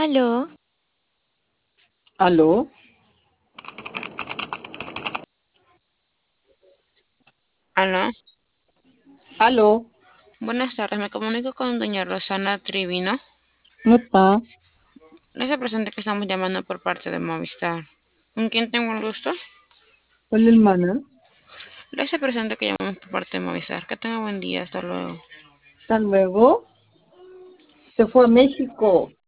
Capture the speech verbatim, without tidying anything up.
Aló, ¿Aló? aló. ¿Aló? Buenas tardes, me comunico con doña Rosana Trivino. Epa, Les presente que estamos llamando por parte de Movistar. ¿Con quién tengo el gusto? hola hermana. Les presente que llamamos por parte de Movistar. Que tenga buen día, hasta luego. Hasta luego. Se fue a México.